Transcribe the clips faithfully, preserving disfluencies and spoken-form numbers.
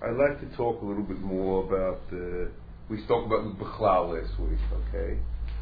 I'd like to talk a little bit more about, uh, we spoke about Bechlal last week, okay?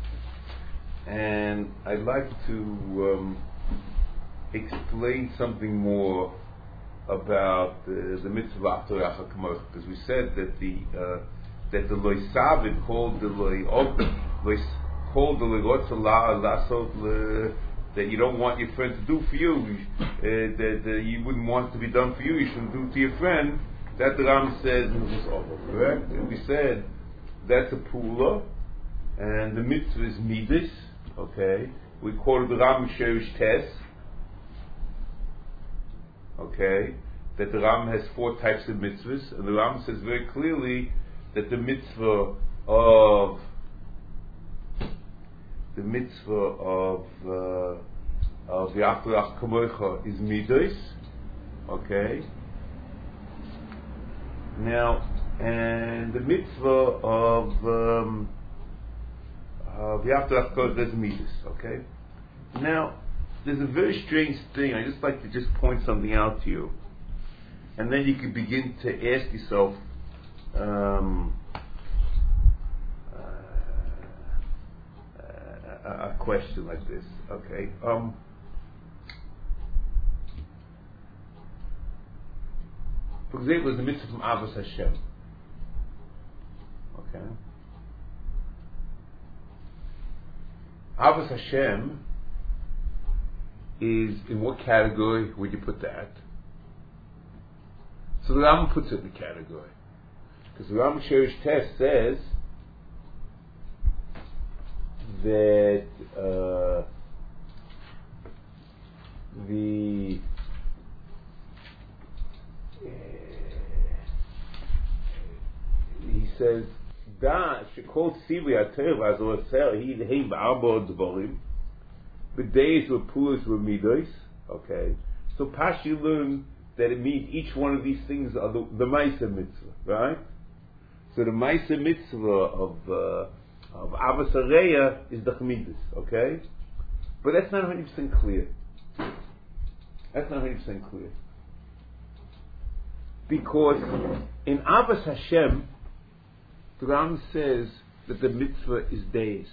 And I'd like to um, explain something more about uh, the mitzvah after Racha Kamoch, because we said that the uh, that the loy savin called the loy called the loy rotzala lasot that you don't want your friend to do for you, uh, that uh, you wouldn't want to be done for you, you shouldn't do to your friend. That the Ram says in this over, correct? And we said that's a pula, and the mitzvah is midas. Okay, we call it the Ram Sherish Tes. Okay, that the Ram has four types of mitzvahs, and the Ram says very clearly that the mitzvah of the mitzvah of uh, of the Afterach Kamocha is midas. Okay. Now, and the mitzvah of um, of the Afterach Kamocha is midas. Okay. Now, there's a very strange thing. I just like to just point something out to you, and then you can begin to ask yourself. Um, A question like this, okay? Um, for example, the mitzvah from Avos Hashem, okay? Avos Hashem is in what category would you put that? So the Rambam puts it in the category, because the Rambam Sherish Tes says that uh, the uh, he says da shekol tzivi atev azoser he he ba'arba dvarim b'days were pulas were midos. Okay, so Pashi learned that it means each one of these things are the, the Maisa mitzvah, right? So the Maisa mitzvah of uh, of Avos Hareya is the Chmidus, okay? But that's not one hundred percent clear. That's not one hundred percent clear. Because in Avos Hashem, the Ram says that the mitzvah is Deis.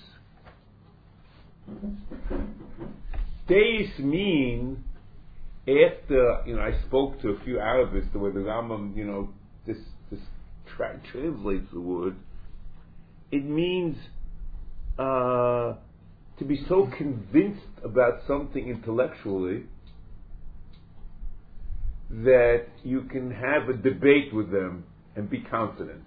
Deis mean, after, you know, I spoke to a few Arabists, the way the Rambam, you know, this, this tra- translates the word, it means uh, to be so convinced about something intellectually that you can have a debate with them and be confident.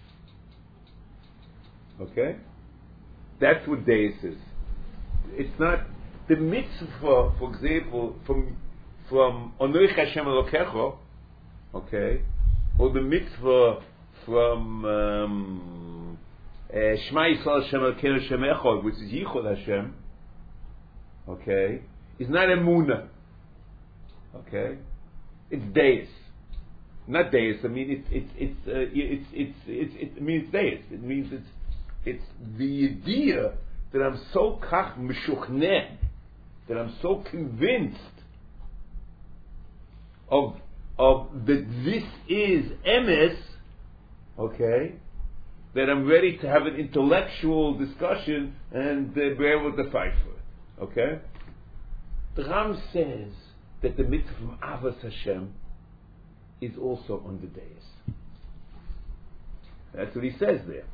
Okay? That's what Deis is. It's not the mitzvah, for example, from from Onoich Hashem Elokecho, okay, or the mitzvah from um, Uh, Shema Yisrael Hashem Elokeinu Hashem Echad, which is Yichud Hashem, okay, is not Emunah, okay, it's Deis, not Deis. I mean, it's it's it's uh, it's it's it's it means Deis. It means it's it's the idea that I'm so kach mishuchneh, that I'm so convinced of of that this is emes, okay, that I'm ready to have an intellectual discussion and uh, be able to fight for it. Okay? The Ram says that the mitzvah from Avos Hashem is also on the days. That's what he says there.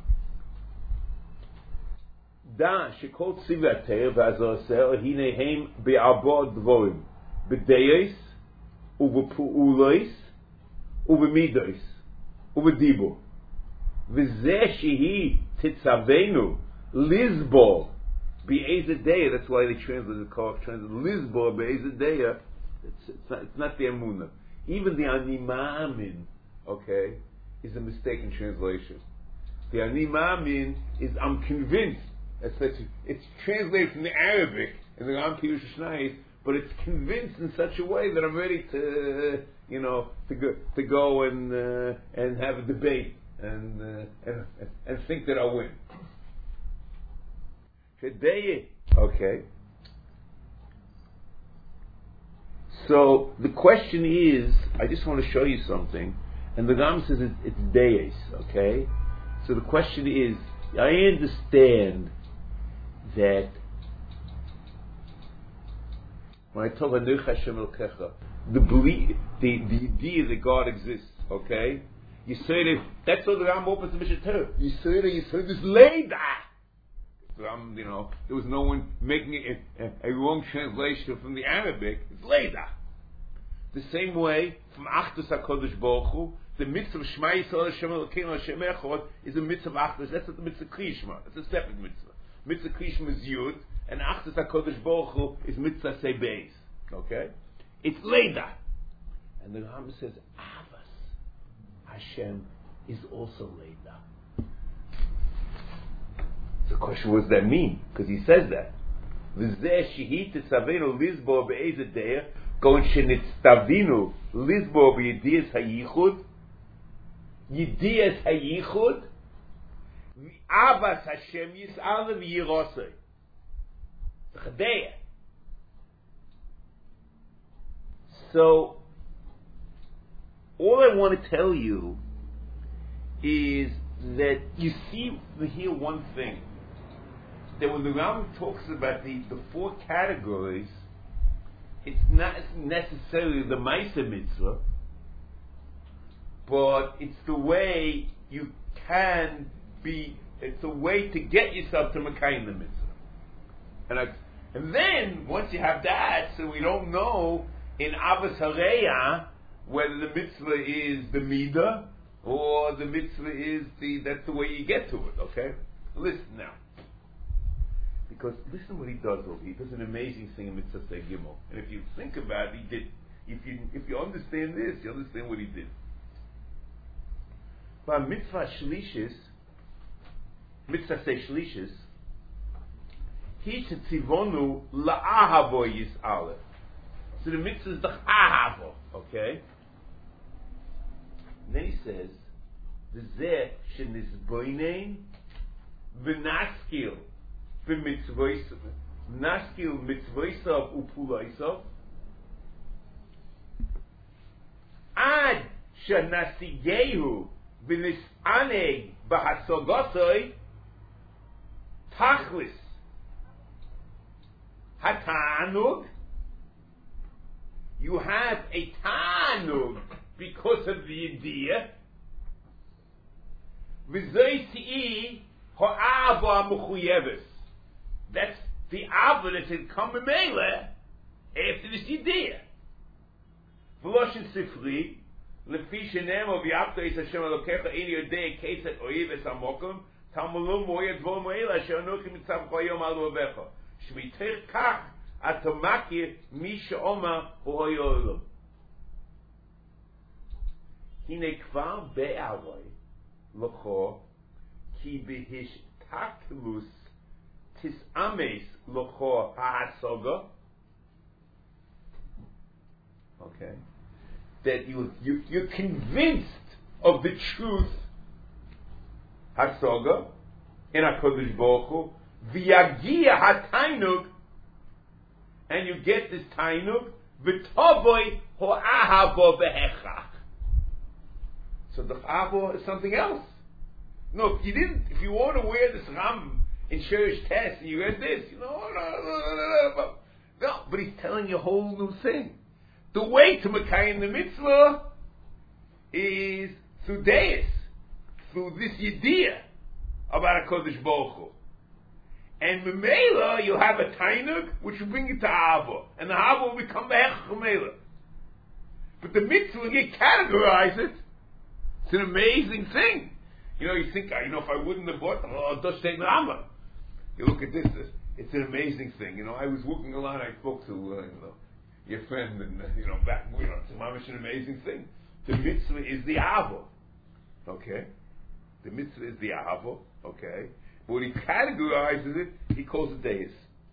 Da shekol tzivah teir v'azoser hinehem be'arba dvorim b'deis u'v'pu'ulois u'v'midois u'v'dibur v'zeh shehi titzavenu lizbor be'ezedeya. That's why they translated the Korach translated lizbor be'ezedeya. It's, it's not it's not the Emunah. Even the Ani Ma'amin, okay, is a mistaken translation. The Ani Ma'amin is I'm convinced. It's, it's translated from the Arabic in the Ram Pirush Shnai, but it's convinced in such a way that I'm ready to, uh, you know, to go to go and uh, and have a debate and, uh, and and think that I'll win. Okay. So the question is, I just want to show you something, And the Ram says it, it's deis, okay? So the question is, I understand that when I talk about Nech Hashem Elokecha, the belief, the, the idea that God exists, okay? You say that, that's what the Ram opens the Mishnah Torah. You say that, you say this Leida. So I'm, you know, there was no one making a, a, a wrong translation from the Arabic. It's Leida. The same way, from Achdus HaKadosh Baruch Hu, the mitzvah of Shema Yisrael Hashem Elokeinu Hashem Echad is a mitzvah of Achdus. That's not the mitzvah Kriyishma. That's a separate mitzvah. Mitzvah Kriyishma is Yud, and Achdus HaKadosh Baruch Hu is mitzvah Sebeis. Okay? It's Leida. And the Rambam says, Avas Hashem is also Leida. So the question, what does that mean? Because he says that. V'zeh shehi tetzavenu lizbo be'ezeh de'er Going shenitztavinu lizbo b'yediyas hayichud, yediyas hayichud, v'avas Hashem yis'al v'yirosei. Chadei. So, all I want to tell you is that you see here one thing, that when the Rambam talks about the, the four categories, it's not necessarily the Maisa Mitzvah, but it's the way you can be, it's a way to get yourself to Mekayim the Mitzvah. And, I, and then, once you have that, so we don't know in Avos Hareya whether the Mitzvah is the Midah, or the Mitzvah is the, that's the way you get to it, okay? Listen now. Because listen what he does over here. He does an amazing thing in Mitzvah Say Gimel. And if you think about it, he did. If you if you understand this, you understand what he did. By Mitzvah Shlishis, Mitzvah Say Shlishis, he tzivonu la'ahavo yis'aleh. So the mitzvah is the ahavo, okay? And then he says, V'zeh shenizboinein v'naskil b'mitzvoisav, naskil mitzvoisav upulaisav, ad shenasigehu v'nis'aneg b'hasogosoi tachlis hatanug. You have a tanug because of the idea. V'zoytii ha'ava mechuyeves. That's the ava that's in common mele after this idea. V'loshin sifri lefi shenemo v'yapta is Hashem Elokecha ein yodei keset oiv es hamokum tamulum moyed vol moela asher anokim mitzav koyom al ovecha shmitech kach atomaki misha oma uhoyolom. Hine kvar be'avoy locho ki behish taklus tis ames locho ha'asoga. Okay, that you you you're convinced of the truth hasoga in HaKadosh Baruch Hu v'yagia ha'tainug. And you get this tainug, v'tovoi ho'ahavo behechach. So the chavo is something else. No, if you didn't, if you want to wear this ram in Sherish Test, and you read this, you know, no, no, no, no, no, but he's telling you a whole new thing. The way to Mekayim the mitzvah is through deis, through this idea about HaKadosh Baruch Hu. And Memela, you'll have a tainug, which will bring you to Ava. And the Ava will become the Hech Memela. But the mitzvah, when you categorize it, it's an amazing thing. You know, you think, you know, if I wouldn't have bought, oh, just take the Rambam. You look at this, it's an amazing thing. You know, I was walking along, I spoke to, uh, you know, your friend, and, uh, you know, back, you know, it's mamish an amazing thing. The mitzvah is the Ava. Okay? The mitzvah is the Ava. Okay? But when he categorizes it, he calls it deis.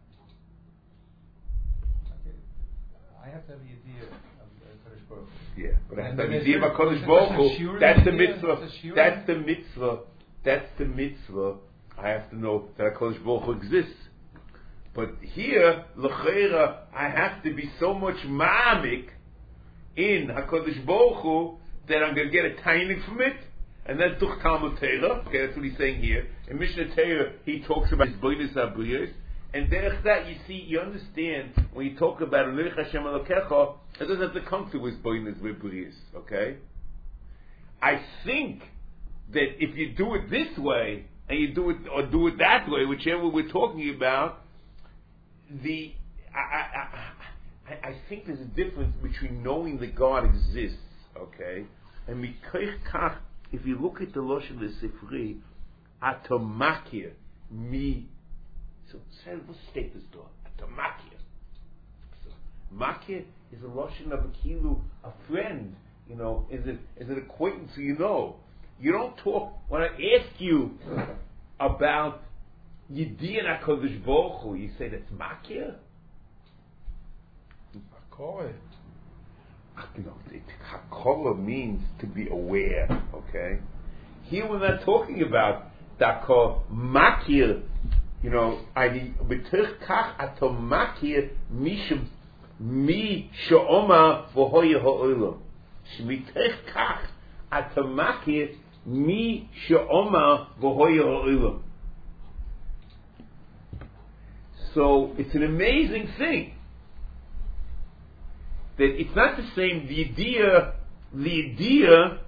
Okay. I have to have the idea of Kodesh Baruch Hu. Yeah, but I have to have the idea of Kodesh Baruch Hu. That's the mitzvah. That's the mitzvah. That's the mitzvah. I have to know that Kodesh Baruch Hu exists. But here, l'cheira, I have to be so much ma'amik in HaKadosh Baruch Hu that I'm going to get a tainig from it, and that's Duch Talmud Torah. Okay, that's what he's saying here. In Mishnah Torah, he talks about his boinus abriyos, and derech that you see, you understand when you talk about Anuich Hashem Elokecha, it doesn't have to come to his boinus abriyos. Okay, I think that if you do it this way and you do it or do it that way, whichever we're talking about, the I, I, I, I think there's a difference between knowing that God exists, okay, and mikoich kach. If you look at the Lashon Sifri, atomakir mi. So, let's state this door. Atomakir. So, makir is a Lashon of a kilu, a friend. You know, is it is an acquaintance who you know. You don't talk when I ask you about Yidin HaKadosh Baruch Hu, you say that's makir. Hakol. You know, Hakol means to be aware. Okay. Here we're not talking about Dako makir. You know, I b'tich kach atom makir mishum mi she'oma v'hoye ha'olam. Shmitich kach atom makir mi she'oma v'hoye ha'olam. So it's an amazing thing that it's not the same. The idea, the idea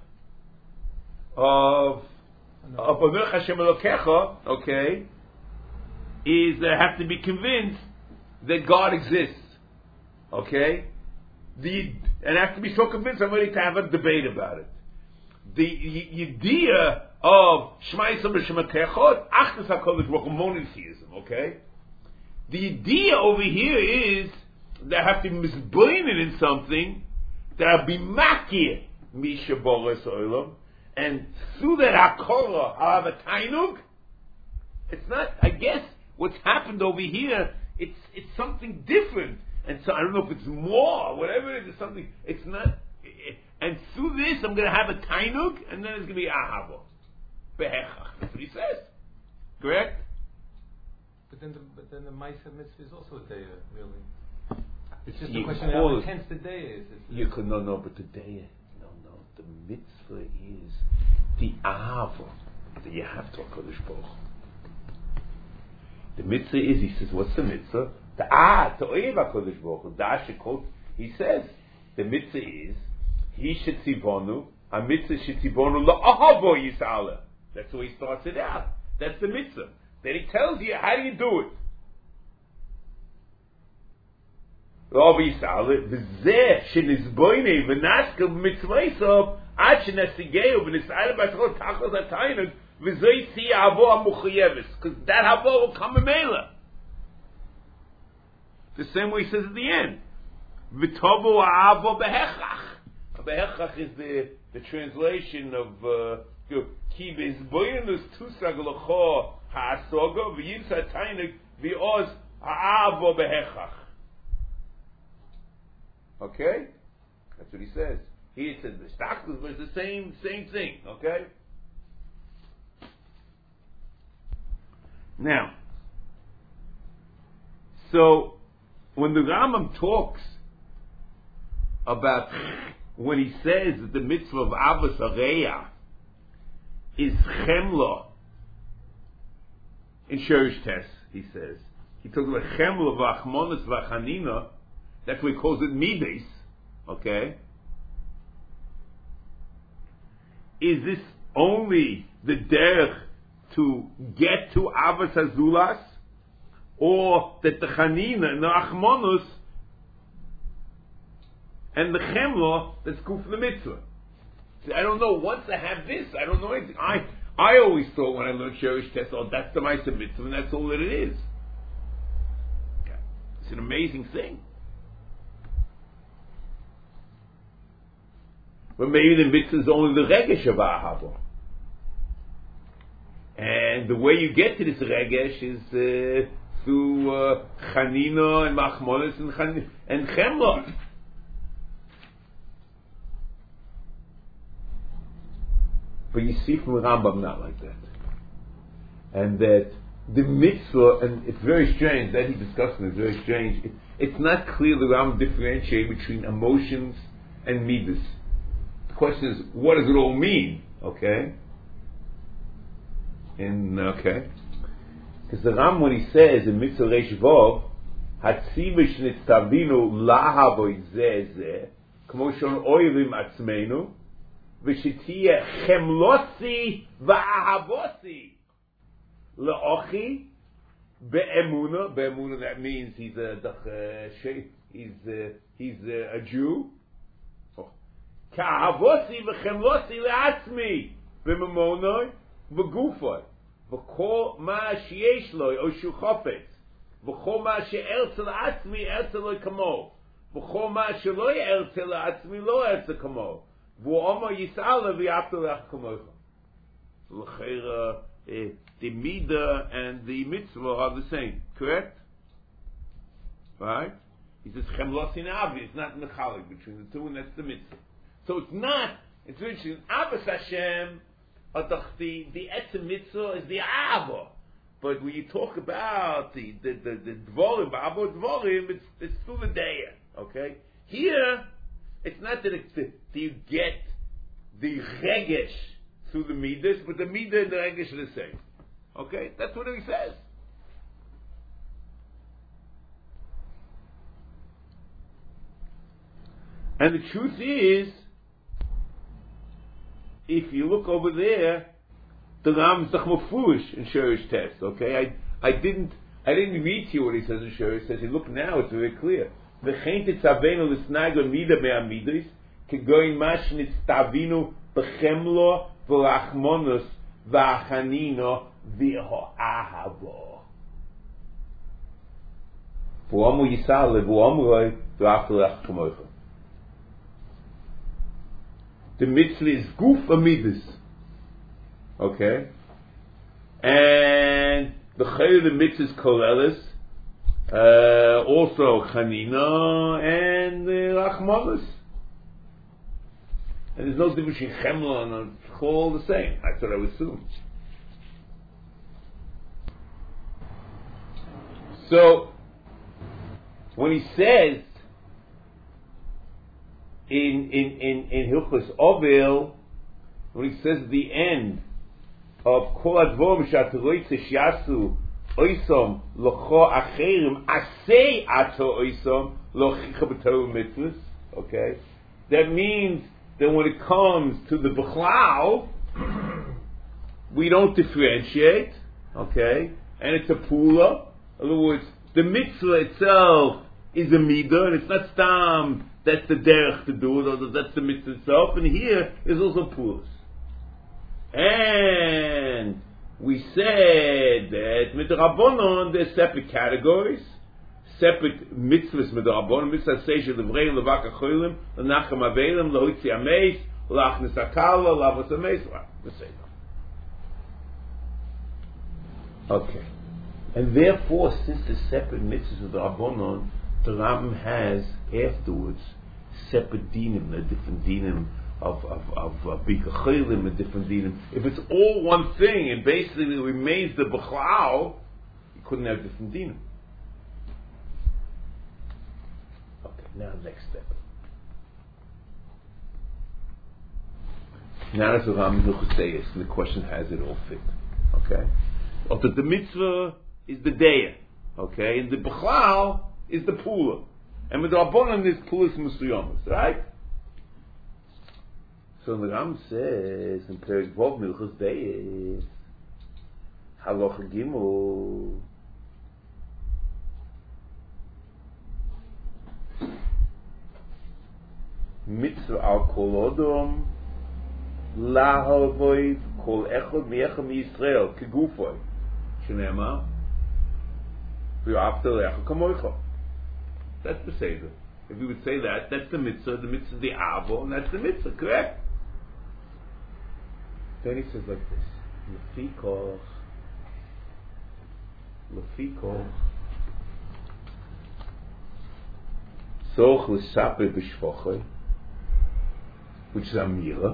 of of Anuich Hashem Elokecha, okay, is that I have to be convinced that God exists, okay. The and I have to be so convinced I'm ready to have a debate about it. The y- idea of Shema Yisrael B'Shem Echad, Achdus HaKadosh Baruch Hu, monotheism, okay. The idea over here is that I have to misbrain it in something that I'll be makir Misha Boris Olam, and through that Hakora I'll have a tainug. It's not, I guess, what's happened over here, it's it's something different. And so I don't know if it's more, whatever it is, it's something, it's not, and through this I'm going to have a tainug, and then it's going to be ahava. Behechach. That's what he says. Correct? But then the, but then the Maisa Mitzvah is also a day, really. It's just You a question of how intense the day is. It's You could, no, no, but the day, no, no, the mitzvah is the ahava that you have to HaKadosh Baruch Hu. The mitzvah is, he says, what's the mitzvah? The ah, to oyev HaKadosh Baruch Hu. Da shekot, he says, the mitzvah is, he shetzivonu, a mitzvah shetzivonu la'ahavo yis'ala. That's the way he starts it out. That's the mitzvah. Then he tells you, how do you do it? La'ahavo yis'ala, v'zeh shenizboine v'naska v'mitzvaysav, ad shenesigeu v'nis'ala b'ashchot tachos ha'tainuk, v'zeh si ha'avo ha'muchayeves. Because that ha'avo will come in Mela. The same way he says at the end. V'tovu ha'avo behechach. Behechach is the, the translation of Ki v'izboinus tusag l'cho ha'asogo v'yis ha'tainik v'oz ha'avo behechach. Okay? That's what he says. He says the shtaklus, but it's the same, same thing. Okay? Now, so when the Rambam talks about, when he says that the mitzvah of Avos Areya is chemla in Sherish Tess, he says, he talks about chemla v'achmonas v'chanina, that's what he calls it midas, okay? Is this only the derech to get to Avos Hazulas, or that the chanina and the achmonus and the chemla, that's good for the mitzvah? See, I don't know. Once I have this, I don't know anything. I I always thought when I learned Sherish Test, oh, that's the Maisa mitzvah, and that's all that it is. Okay. It's an amazing thing. But maybe the mitzvah is only the regesh of ahava. And the way you get to this regesh is uh, through uh, chanina and machmolis and, chan- and chemla. But you see from Rambam not like that. And that the mitzvah, and it's very strange, that he discussed it, it's very strange. It, it's not clear the Rambam differentiate between emotions and midas. The question is, what does it all mean? Okay? And, okay. Because the Ram, when he says in Mitzvah Reish Vov, Hatzivish nitztavinu lahavoy zeh zeh, kmo shon oivim atzmeinu, v'shitiyeh chemlosi v'ahavosi le'ochi be'emuna. Be'emuna, that means he's a uh, he's a, he's a, a Jew. Ka'ahavosi v'chemlosi le'atzmi b'memonoi v'gufoi v'kol ma sheyesh lo o shu chofetz v'chol ma she'ertze le'atzmi ertze lo kamo v'chol ma she'lo ertze le'atzmi lo ertze kamo v'omer yis'ala v'yapto le'ach kamocha. L'cheira, the midah and the mitzvah are the same, correct? Right? He says chemlosi na'avi. It's not mechalik between the two, and that's the mitzvah. So it's not. It's interesting. Abbas Hashem, the the etzem mitzvah is the ava. But when you talk about the the the, the dvorim, abo dvorim, it's it's through the day. Okay. Here, it's not that it's the, that you get the regesh through the midas, but the midah and the regesh are the same. Okay, that's what he says. And the truth is, if you look over there, the Ram is mafurish in Shorish test. Okay, I I didn't I didn't read to you what he says in Shorish. Says, look now, it's very clear. V'chein titzavenu l'snago mida me'amidris kegoyin mash nitzavinu b'chemlo v'rachmonus v'achanino v'ho'ahavo v'omu yisale v'omu roi v'aftelech kamocha. The mitzvah is guf amidus, okay, and the chayr the mitzvah is kolelis, uh, also chanina and rachmanis, and there's no difference between chemla and it's all the same. That's what I would assume. So when he says In in in in Hilchos Ovil, when he says the end of Kol Advorim Shataloy Tishasu Oisom Locho Acherim Asei Ato Oisom Lochicha B'Torah Mitzvahs. Okay, that means that when it comes to the B'chlal, we don't differentiate. Okay, and it's a pula. In other words, the mitzvah itself is a midah, and it's not stam. That's the derech to do it, or that's the mitzvah itself. And here is also pulas. And we said that midrabanon there's separate categories, separate mitzvahs midrabanon. Mitzvah seisha levrei levak acholim lenachem avelim lohitzi ameis lachnis akala lavos ameis. Let's say that. Okay, and therefore, since the separate mitzvahs midrabanon, the Rambam has afterwards separate dinim, a different dinim of of of bika uh, chaylim, a different dinim. If it's all one thing and basically it remains the b'chlal, you couldn't have different dinim. Okay, now next step. Now that's the Rambam Hilchos, and the question: has it all fit? Okay, well, the, the mitzvah is the deya, okay, and the b'chlal is the pula, and with the Rabbanan is pulas musuyamas, right? So the Ram says in Perek Vov Milchos Deis, Halacha Gimel, mitzvah al kol odom lahavoid kol echad mi'echad miYisrael kegufoy shenema v'yafta lecha kamoicha. That's the Seder. If you would say that, that's the mitzvah, the mitzvah is the avo, and that's the mitzvah, correct? Then he says like this, Lefikoch, Lefikoch, Soch l'sape b'shvoche, which is Amira.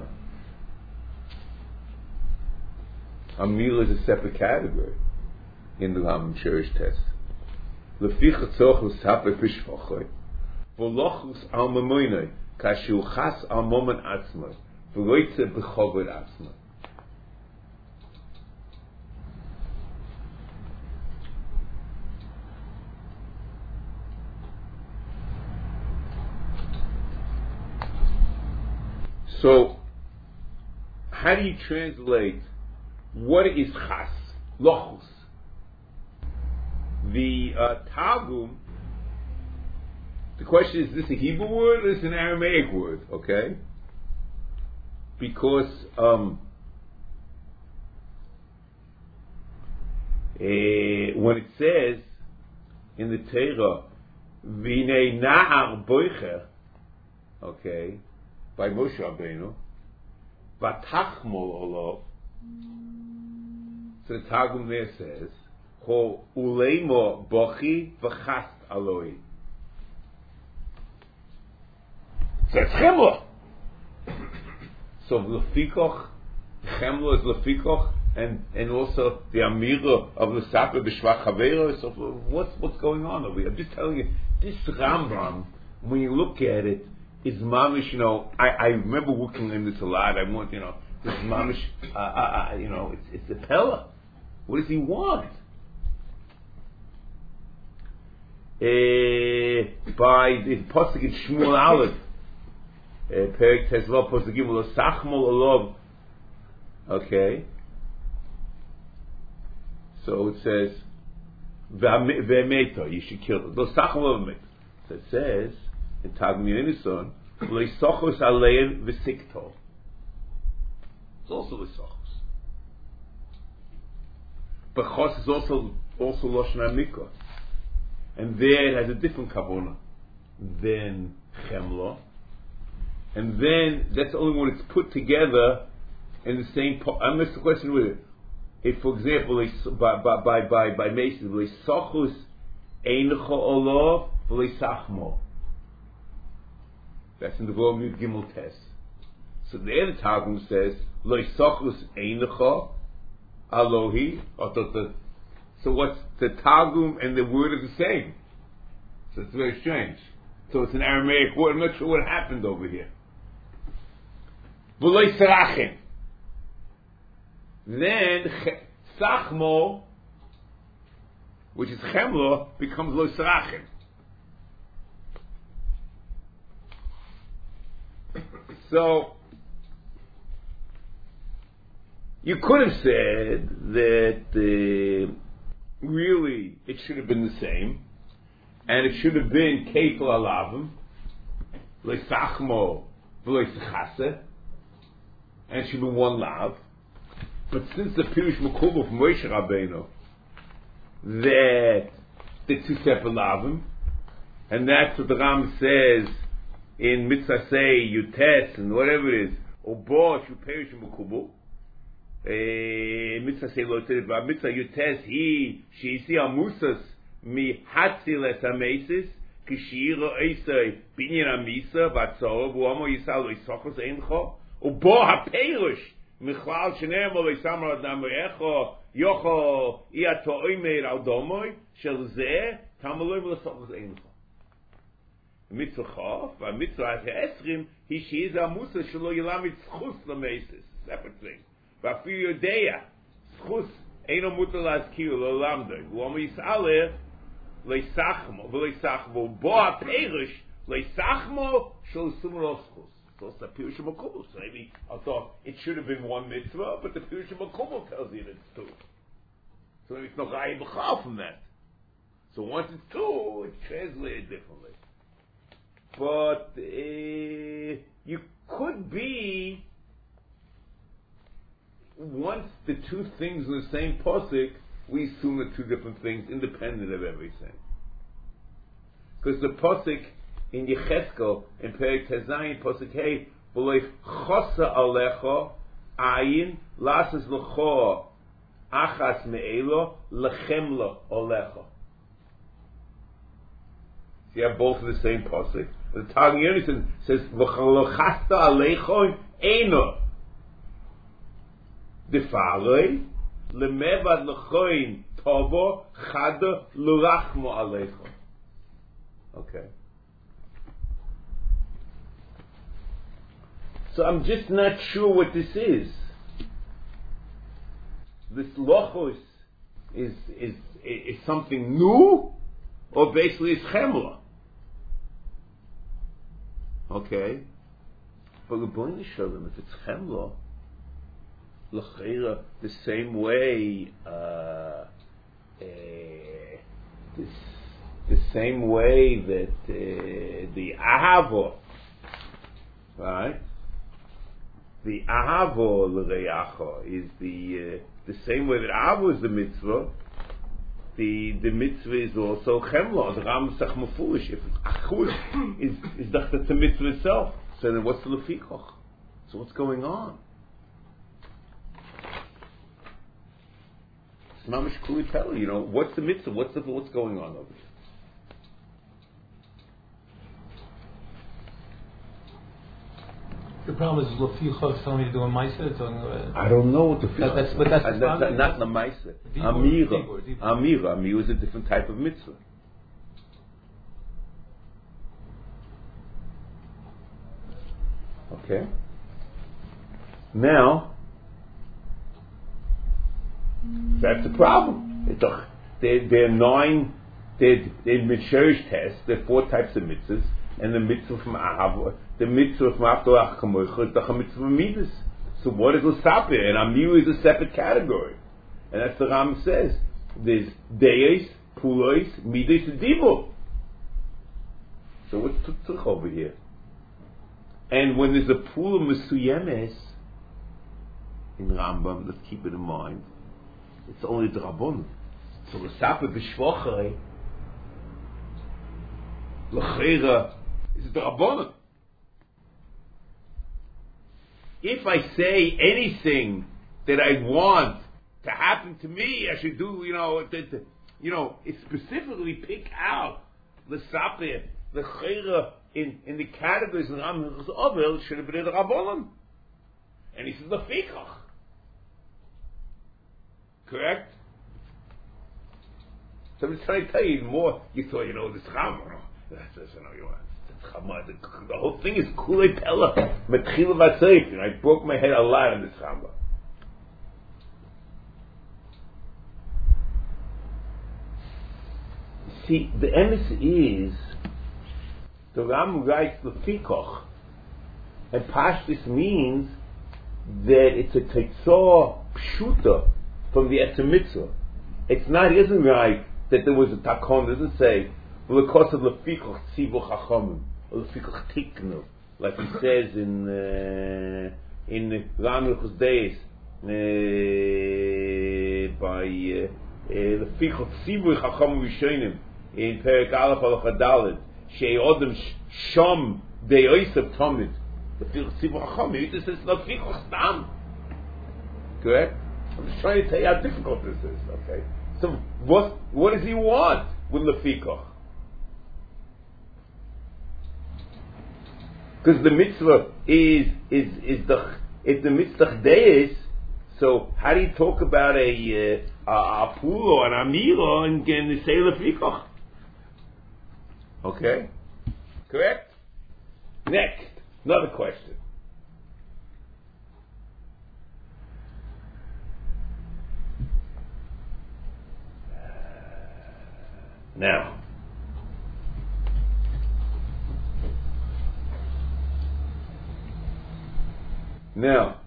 Amira is a separate category in the Rambam Shorish test. Leficha tzorch l'sape b'shvoche, v'lochus al mamoinoi, kashu chas al momen atzmai, v'loitze b'chovod atzma. So, how do you translate what is chas? Lochus. The uh, Targum, the question is, is this a Hebrew word or is this an Aramaic word? Okay? Because um, eh, when it says in the Torah, V'nei na'ar boicher, okay, by Moshe Rabbeinu, Vatachmol olav. So the Targum there says, Ho uleimo bochi v'chast aloi. So it's chemla. So lefikoch, chemla is lefikoch, and and also the amira of the Sapa b'shvach havera. So what's what's going on over here? I'm just telling you, this Rambam, when you look at it, is mamish. You know, I, I remember working in this a lot. I want, you know, this mamish. Uh, uh, uh, you know, it's it's a pella. What does he want? Uh, by the pasuk in Shmuel Aleph, Perek Tezvav pasuk Gimel, Sachmol Olav. Okay. So it says, Ve'meto, you should kill them. Lo Sachmol Olav. So it says in Targum Yonison, Lo Yisochos Alein V'Sikto. It's also Yisochos. But Chos is also also Lashon HaMikvah. And there it has a different kavanah than chemla. And then that's only when it's put together in the same. Po- I missed the question with it. If, for example, by by by by by Mason, leisachus eincha olav leisachmo. That's in the V'lo Yud Gimel Tes. So the other Targum says leisachus eincha alohi. Or the So what's the Targum and the word are the same? So it's very strange. So it's an Aramaic word. I'm not sure what happened over here. V'loi serachim. Then Sachmo, which is Chemla, becomes Lo serachim. So you could have said that uh, really it should have been the same, and it should have been Kefil Alavim, Leisachmo, V'Leisachase, and it should be one lav. But since the Pirush Mekubal from Moshe Rabbeinu, that the two separate lavim, and that's what the Ram says in Mitzvah Say, Yutes, and whatever it is, Obo Shu Pirush Mekubal. Mitzvah say lo tzedek, but mitzvah yutes he sheisi amusas mi hatziles amesis kishiro eisei binyan amisa batzor v'amo yisal loisachos eincho ubo haperush michlal shenem lo yisamar adam echo yocho iato oimer al domoy shel zeh tamaloi v'losachos eincho. Mitzvah chav, but mitzvah esrim he sheisi amusas shelo yilamit schus lamesis. Separate thing. Vafiyu Yodeya, schus eino mutal azkiu lo lamdoi. V'omo yis'aleh leisachmo v'leisachmo bo ha'perish leisachmo shel sumro schus. So it's the Pirush Mekubal. So maybe I thought it should have been one mitzvah, but the Pirush Mekubal tells you that it's two. So maybe it's no chayi b'chal from that. So once it's two, it's translated differently. But uh, you could be. Once the two things in the same posik, we assume the two different things, independent of everything. Because the posik in Yecheskel, in Perek Tezayin, posik hey, v'loich chosa alecho, ayin, lasas l'cho, achas me'elo, lechemlo olecho. So you have both of the same posik. The Targum Yonison says, v'chalochasta alecho, eino. Defaloi lemevad lechoin tovo chada lurachmo alecho. Okay. So I'm just not sure what this is. This lochos is is is something new, or basically it's chemla. Okay, but Rebbeinu Shalom, if it's chemla, l'cheira the same way, uh, uh, this the same way that uh, the ahava, right? The ahava l'reyacha is the uh, the same way that ahava is the mitzvah. The the mitzvah is also chemla. The Ram Sach Mafulish. If it's achud, is is that's the mitzvah itself. So then, what's the lefikoch? So what's going on? It's mamish kuli pella. You know, what's the mitzvah? What's the what's going on over here? The problem is Leficha is telling me to do a Maisa. Uh, I don't know what the that, that's, but that's uh, that, that, not the Maisa. Amira. Amira. Amira is a different type of mitzvah. Okay. Now, that's the problem. There, there are nine, there, there are Misherish tests, there are four types of mitzvahs, and the mitzvah from Ahava, the mitzvah from Afterach Kamoicha is the mitzvah Midas. So what is L'Sapir? And Amiru is a separate category. And that's the Ram says. There's Deis, Pulois, Midas, and Divo. So what's Tutzach over here? And when there's a Pula Mesuyemes in Rambam, let's keep it in mind, it's only the Rabbon. So L'Sapir B'Shvochay, L'Cheira, is the Rabbanon. If I say anything that I want to happen to me, I should do, you know, to, to, you know, it specifically pick out the sapir, the chayra in, in the categories of Rambam Ovel should have been the Rabbanon. And he says the fikach. Correct? So I'm just trying to tell you more. You thought, you know, this Rambam. That's, that's, you know, you want. The, the whole thing is kulei pella metchila v'seif. And I broke my head a lot in this Rambam. See, the emes is the Rambam writes the fikoch, and pashtus means that it's a tetzor pshuta from the Etzem Mitzvah. It's not. It doesn't write that there was a takon. It doesn't say well, the cost of lefikoch tzivu chachamim. Lefikoch tiknu, like he says in uh, in Ramilchus Deis by lefikoch tzivu chachamim rishonim in Perek Aleph Halacha Daled she'odem shom de'oisav tamid lefikoch tzivu chachamim. It says lefikoch stam. Correct? I'm just trying to tell you how difficult this is. Okay, so what what does he want with lefikoch? Because the mitzvah is is is the if the mitzvah deis, so how do you talk about a uh, a pulo and amiro and and say lefikoch? Okay, correct. Next, another question. Now. Now,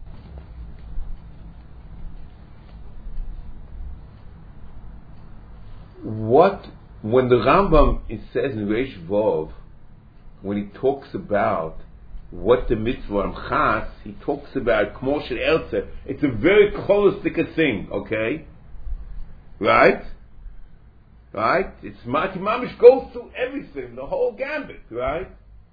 what when the Rambam it says in Reish Vov, when he talks about what the mitzvah on Chas, he talks about Kmo Shel Erze. It's a very holistic thing, okay? Right? Right? It's Mati Mamish goes through everything, the whole gambit, right?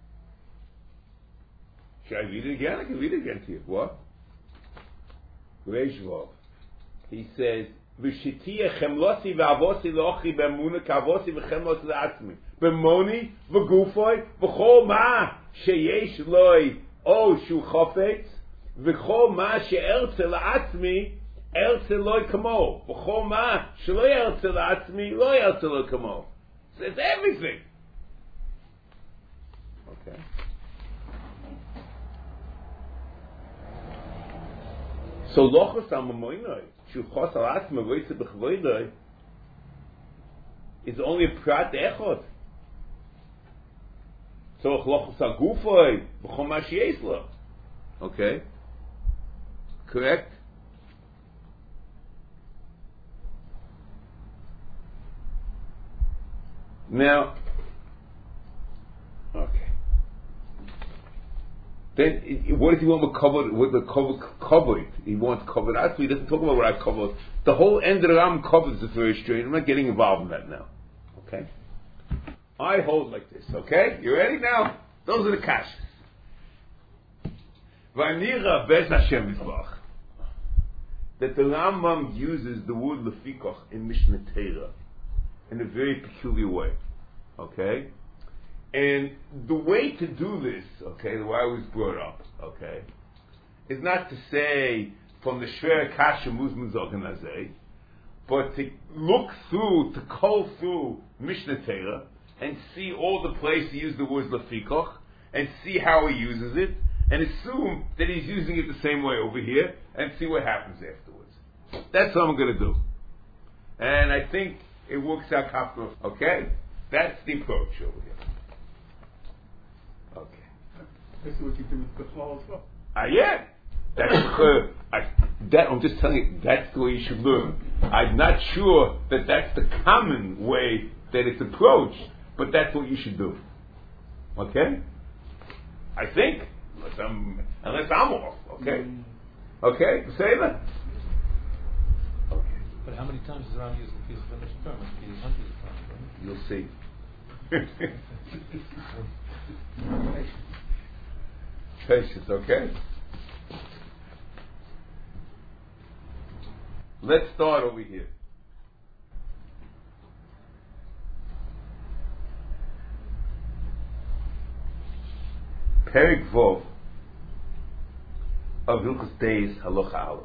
Should I read it again? I can read it again to you. What? Reish Vov. He says, "V'shitiyah chemlosi v'avosi lochi b'emuna kavosi v'chemlosi l'atmi b'moni v'gufoi v'chol ma sheyesh loy o shu chofetz v'chol ma she'ertze l'atmi ertze loy kamo v'chol ma shelo ertze l'atmi loy ertze loy kamo." So it's everything. Okay. So lochos amamoinoi, shuchos alas meroitze bechvoidoi, is only a prat echot. So lochos agufoi, b'chom mashieslo. Okay? Correct? Now, okay. Then, it, what does he want to cover? What the cover covered? He wants covered. Actually, he doesn't talk about what I covered. The whole end of the Ram covers is very strange. I'm not getting involved in that now. Okay. I hold like this. Okay, you ready now? Those are the kashas. V'anira bez Hashem Yisbach. That the Rambam uses the word lefikoch in Mishnah Torah in a very peculiar way. Okay? And the way to do this, okay, the way I was brought up, okay, is not to say from the Shver Kasha Muzmuz Organizay, but to look through, to cull through Mishnah Torah and see all the places he used the word lefikoch and see how he uses it and assume that he's using it the same way over here and see what happens afterwards. That's what I'm going to do. And I think it works out kappa. Okay? That's the approach over here. Okay. This is what you do with the flow as well. Ah, yeah. That's, uh, I, that, I'm just telling you, that's the way you should learn. I'm not sure that that's the common way that it's approached, but that's what you should do. Okay? I think. Unless I'm, unless I'm off. Okay? Mm. Okay? Say that? Okay. But how many times does Ram use the piece of English term? It's used hundreds of times, right? You'll see. Patience, okay? Let's start over here. Perik Vov of Hilchos Deis Halacha Aleph.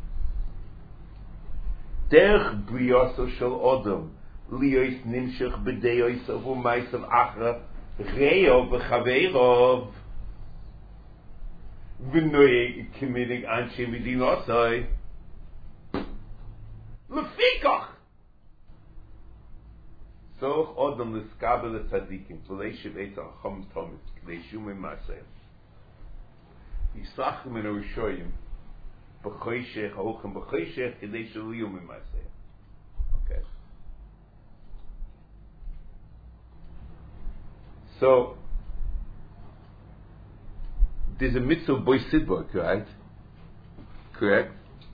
Derech briyoso shel Odom liyos nimshach b'deyois of u'maisav achra reyo b'chaveirov v'noyeg k'midig anshe medinosai lefikach soch Odom l'skabel l'tzadikim v'leishiv eitz ha'chom tomit k'dei shumim ma'aseh Yisachim in Rishoyim b'choshech ha'ochem b'choshech k'dei sheliyu mimaseh. Okay. So there's a mitzvah of boy sidburg, right? Correct.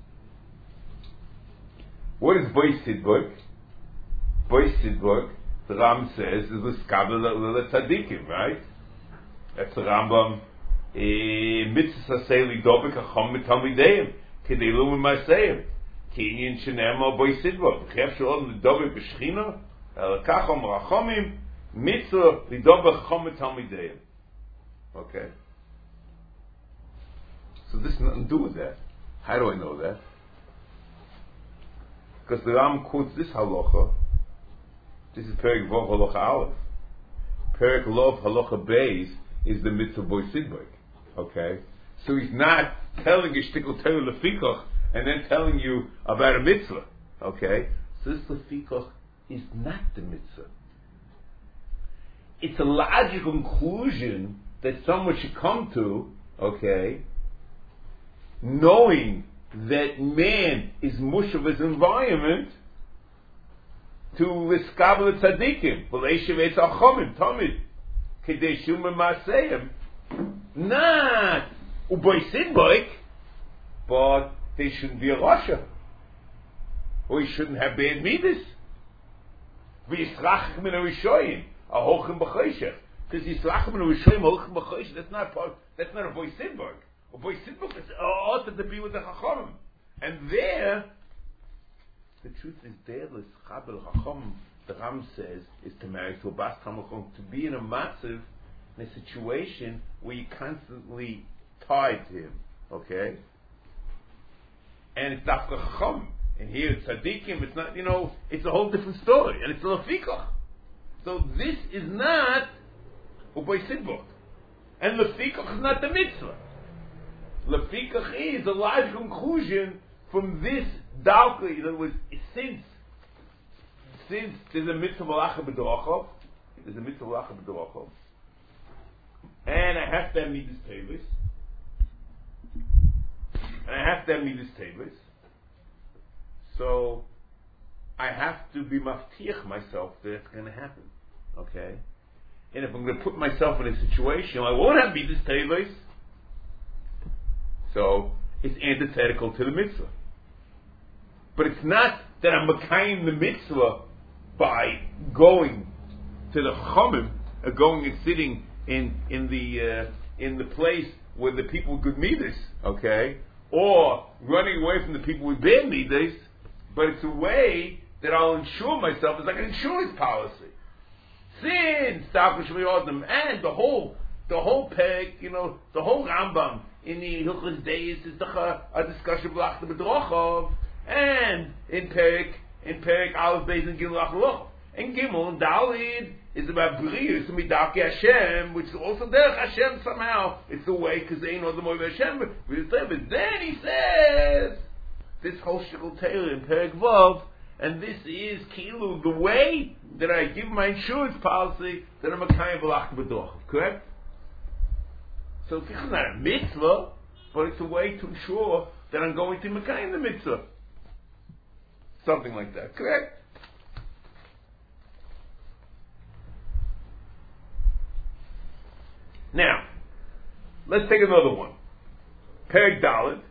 What is boy sidburg? Boy sidburg, the Ram says, is the skabel l'tzadikim, right? That's the Rambam. Mitzvah say lidobek achom mitalmideim kedei lu mimaseyim ki inyan shenema boy sidva b'chef shalom lidobek b'shchina el kachom rachomim mitzvah lidobek achom mitalmideim. Okay. So this has nothing to do with that. How do I know that? Because the Ram quotes this halacha. This is Perik Vov halacha Aleph. Perik Lov halacha Beis is the mitzvah boy sidva. Okay, so he's not telling you shtickle Torah lefikoch and then telling you about a mitzvah. Okay, so this lefikoch is not the mitzvah. It's a logical conclusion that someone should come to. Okay, knowing that man is mush of his environment to liskabel tzadikim v'leishiv eitz achomim tamid kedei shumim ma'aseyim. Not uboy sidboik, but they shouldn't be a rasha, or he shouldn't have bad midas. V'yisrachim min harishoyim ahochem b'choshech, because yisrachim min harishoyim ahochem b'choshech. That's not part. That's not a boy sidboik. A boy sidboik is ought to be with the chachamim, and there, the truth is there. L'schabel chacham, the Ram says, is to marry to a bas tamachon, to be in a matzav. In a situation where you're constantly tied to him, okay? And it's dafka chacham, and here it's tzadikim. It's not, you know, it's a whole different story, and it's a lefikoch. So this is not uboy sidbok, and lefikoch is not the mitzvah. Lefikach is a logical conclusion from this dalka. In other words, since since there's a mitzvah malacha b'dorachov, there's a mitzvah malacha b'dorachov, and I have to have midas tavis, and I have to have midas tavis, so I have to be maftiach myself that it's going to happen. Okay, and if I'm going to put myself in a situation I won't have midas tavis, so it's antithetical to the mitzvah. But it's not that I'm makayim the mitzvah by going to the chomim, uh, going and sitting in in the uh, in the place where the people with good midas, okay, or running away from the people with bad midas. But it's a way that I'll insure myself. It's like an insurance policy. Sin, stop and and the whole the whole peg, you know, the whole Rambam in the Hilchos Deis is the a discussion of Lachta B'Drochov, and in Perik in Perik Aleph Beis and Gimel Achloch, and Gimel and Dalid is about Brius and Midaki Hashem, which is also Derech Hashem somehow. It's the way because they know the more Hashem. But then he says this whole Shikol Torah in Perik Vav, and this is Kilu, the way that I give my insurance policy that I'm a kind of Lachta B'Drochov, correct? So it's not a mitzvah, but it's a way to ensure that I'm going to Mekayim the mitzvah. Something like that, correct? Now, let's take another one. Perek Dalet.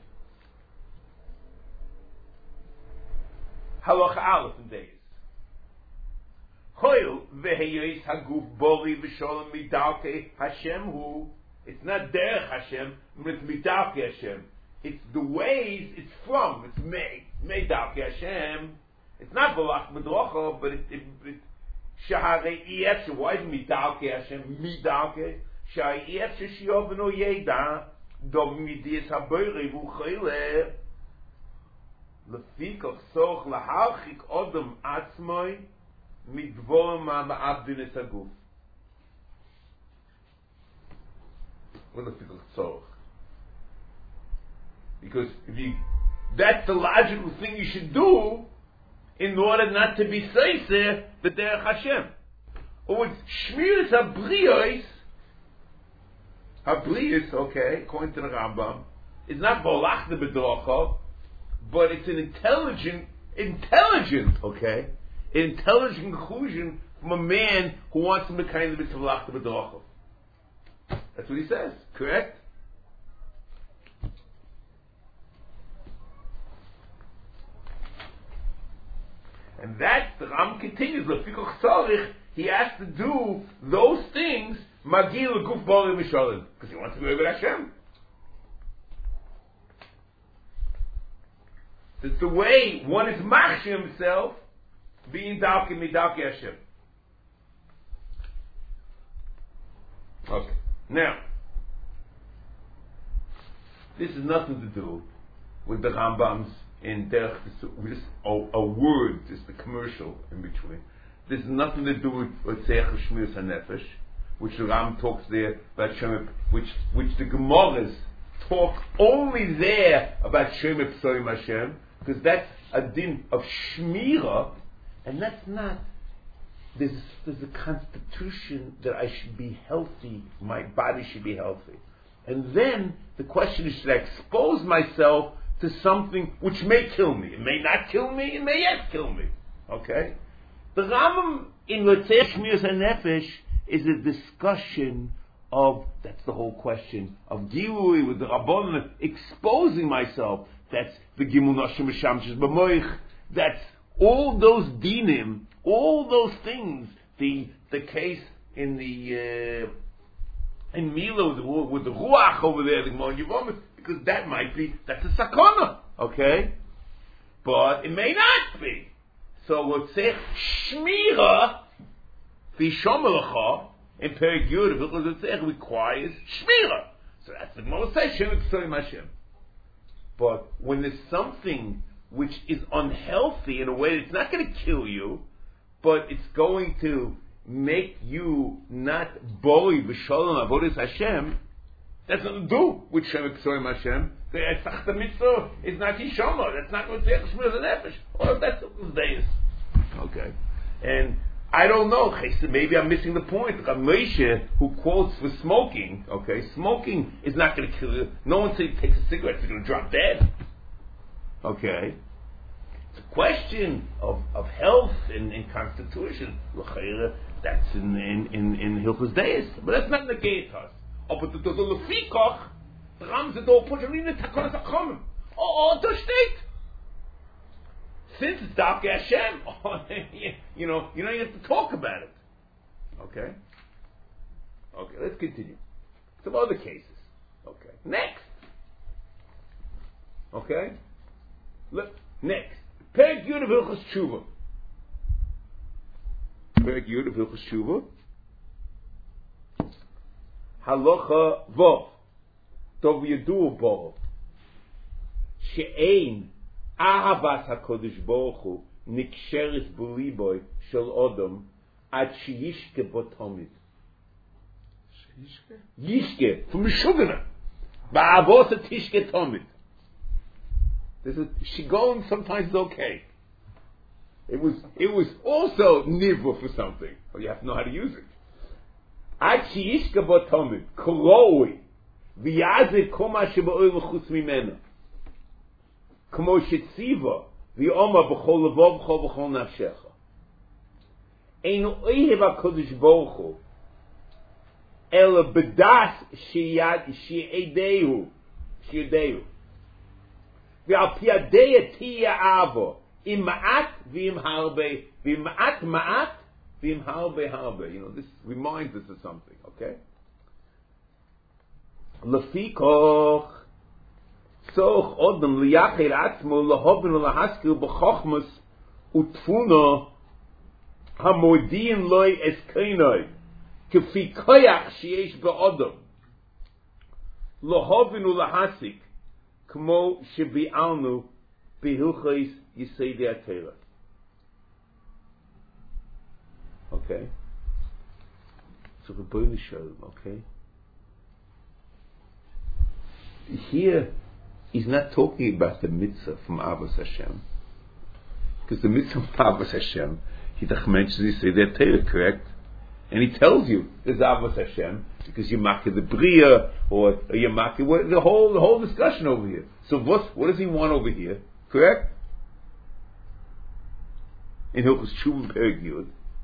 Halacha Aleph in days. Choil v'heyois haguf bori v'sholem midalke Hashem hu. It's not derech Hashem, but it's midalke Hashem. It's the ways it's from. It's made. Midalke Hashem. It's not v'lach b'drocha, but it, it, it shaharei ef. Why is midalke Hashem midalke? Shaharei ef sheshiyov v'no yeda dov midiyas haboyrei v'uchayler lefikach soch laharchik odom atzmoi midvorim ma'abdin es haguf. What the fikach soch? Because if you, that's the logical thing you should do in order not to be seiser b'derech Hashem. Or with shmiras habriyos, habriyos, okay, according to the Rambam, is not bolachna b'drocha, but it's an intelligent, intelligent, okay, intelligent conclusion from a man who wants to be kind of mitzvah bolachna b'drocha. That's what he says, correct? And that, the Ram continues, Lefikoch Tzarich, he has to do those things, Magil Guf Bori Mishalim, because he wants to be with Hashem. It's the way one is machshir himself, being Dalki Midalki Hashem. Okay. Now, this has nothing to do with the Rambam's in Derech, just a, a word, just a commercial in between. This has nothing to do with Tzeiach Shmiras HaNefesh, which the Ram talks there about Shem, which which the Gemaras talk only there about Shem Psoim Hashem, because that's a din of Shmira, and that's not. There's there's a constitution that I should be healthy, my body should be healthy, and then the question is, should I expose myself to something which may kill me? It may not kill me, it may yet kill me. Okay? The Rambam in Tzeiach Shmiras HaNefesh is a discussion of, that's the whole question, of Gilui with the Rabbanan, exposing myself. That's the Gimul Noshim Mishamshes B'moich. That's all those dinim, all those things. The the case in the uh, in Milo with the, with the Ruach over there, the Gemara Yevamot, because that might be, that's a sakana, okay? But it may not be. So we'll say Shmira, the Shomalacha, in Perek Yud, requires Shmira. So that's the Gemara says, Shem Psoim Hashem. But when there's something which is unhealthy in a way that's not going to kill you, but it's going to make you not bori b'shalom avodas Hashem, That's nothing to do with Shem Ksoim Hashem. The Tzachta Mitzvah is not Yishama. That's not what Tzach Shmir Nefesh. All of that's Hilchos Deis. Okay. And I don't know, maybe I'm missing the point. Like Moshe, who quotes for smoking, okay, smoking is not going to kill you. No one says takes a cigarette, you're going to drop dead. Okay. It's a question of, of health and, and constitution. That's in in in, in Hilchos Deis, but that's not negate us. Oh, but the Lefikoch, the Ramze do Pojalina Takonas Akomim. Oh, oh, das steht. Since it's Dafke Hashem, oh, you know, you know, you have to talk about it. Okay. Okay, let's continue. Some other cases. Okay. Next. Okay. Look. Next. Perek Yud of Hilchos Tshuva. Perek Yud of Hilchos Tshuva. Halacha Vov. Tov Yedu Bo. She'ein Ahavas HaKodesh Baruch Hu Niksheres B'liboy Shel Odom Ad Sheyishke Bo Tomid. Sheyishke? Yishke. From Meshugana. Ba'avos Tishke Tomid. This is Shigon sometimes is okay. It was it was also nivra for something, but you have to know how to use it. Ad sheyishka bo tomid koloi v'yaze koma sheba'oy l'chutz mimena kmo shetziva v'yoma b'chol levov b'chol b'chol nafshecha einu oyev HaKadosh Baruch Hu ela b'das sheyad sheyedehu sheyedehu v'al piyadeya tiya avo im ma'at v'im harbe v'im ma'at ma'at v'im harbe harbe. You know, this reminds us of something, okay? Lefikoch soch odem liyachir atzmo lahoben ulahaskil b'chochmas utfuna hamodin loy eskenoi kefi koyach sheyesh be'odem lahoben ulahasik kmo shebi'alnu behilchos Yisodei HaTorah. Okay. So Rebbeinu Shalom, okay. Here, he's not talking about the mitzvah from Avos Hashem, because the mitzvah from Avos Hashem, he mentions Yisodei HaTorah, correct? And he tells you there's Avos Hashem because you mark the Bria or, or you mark the whole the whole discussion over here. So what what does he want over here? Correct? In Hilchos Tshuva Perek Yud.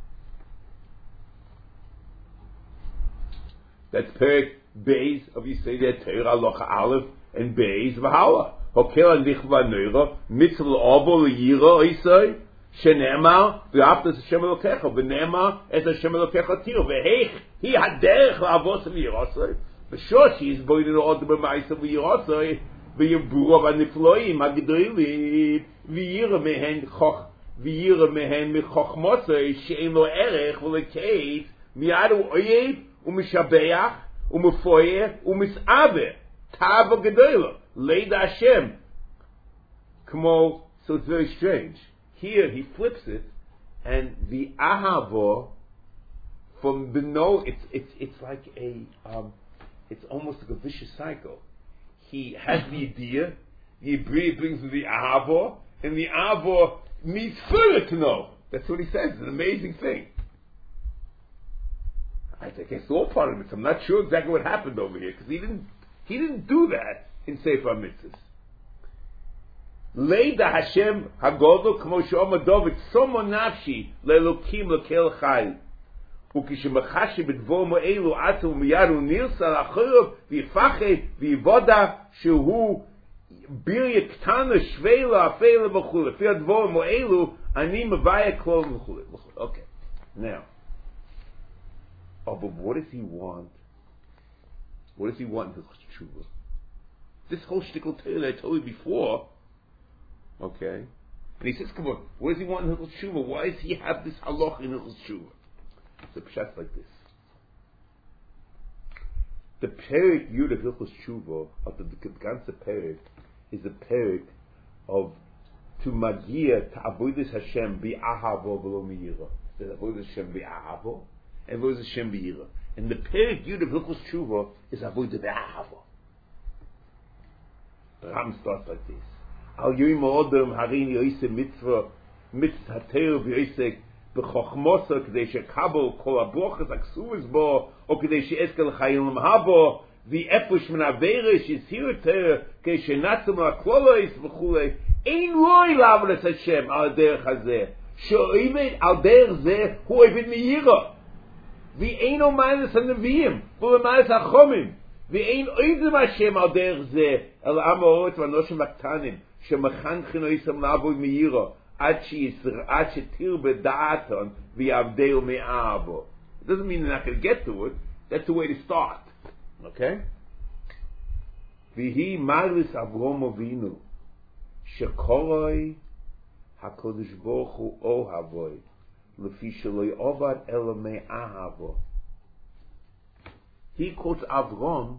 That's Perek Beis of Yisodei HaTorah Halacha Aleph and Beis V'Hala. Hokel Nichva Neira Mitzvah L'Abo L'Yira Isai Shenemar V'Aptas Hashem Elokecha V'Nemar Es Hashem Elokecha Tiro V'Heich Hi Haderech L'Avos V'Yirosai V'Shoshi Is Boyin L'Odom B'Maisa V'Yirosai V'Yibura V'Nifloim HaGedolim V'Yira Mehen Choch V'Yira Mehen Mechochmosai She'en Lo Erech V'Lekeit Mi'adu Oyev U'Mishabeach U'Mefoyer U'Mis'ave Tava Gedola Leida Hashem. Kmo. So it's very strange. Here he flips it, and the ahava from the no, it's it's it's like a um, it's almost like a vicious cycle. He has the idea, the Ibri brings him the ahava, and the ahava needs further to know. That's what he says. It's an amazing thing. I think it's all part of it. I'm not sure exactly what happened over here because he didn't he didn't do that in Sefer Mitzvahs. Leida Hashem Hagodol Kmo She'omar David Somo Nafshi Le'Elokim Le'Kel Chai Ukishemachashe B'Dvor Mo'elu Atu Miyaru Nilsa L'Achorov V'Yifache V'Yivoda Shehu Birya Ktana Shveila Afeila V'Chule Fi Advor Mo'elu Ani Mavaya Klol V'Chule. Okay, now, oh, but what does he want? What does he want in his tshuva? This whole shtickle Torah I told you before. Okay, and he says, "Come on, what does he want in Hilchos Tshuva? Why does he have this halach in Hilchos Tshuva?" It's a pshat like this. The perek Yud of Hilchos Tshuva, of the ganze perek, is a perek of to magia to avodas Hashem bi ahavo v'lo miyira. There's avodas Hashem bi ahavo and avodas Hashem bi yira. And the Perek Yud of Hilchos Tshuva is Avodah Be'ahava. The Ram starts like this. Al Yoim Odom Harin Yoise Mitzvah Mitzvah Hateu V'Yoise B'Chochmosa K'dei Shekabel Kol HaBrochas HaKsuvos Bo O K'dei She'eskel Chayim Habo V'Epush Min HaVeirish Yisir Ter K'dei She'natzim HaKlolos V'chulei Ein Roi L'Avodas Hashem Al Derech Hazeh She'oived Al Derech Zeh Hu Oived Me'yira V'Ein Omaynes HaNeviim V'Omaynes HaChomim V'Ein Oived Hashem Al Derech Zeh El Am HaOret V'Anoshim HaKtanim She'mechanchen Oisam L'Avoid Me'yira Ad she'tir b'da'aton v'yavdeu me'abo. It doesn't mean they're not going to get to it. That's the way to start. Okay? V'hi maris Avrom Avinu shekoroi HaKadosh Baruch Hu ohavoi lefi sheloi ovad ela me'ahavo. He quotes Avrom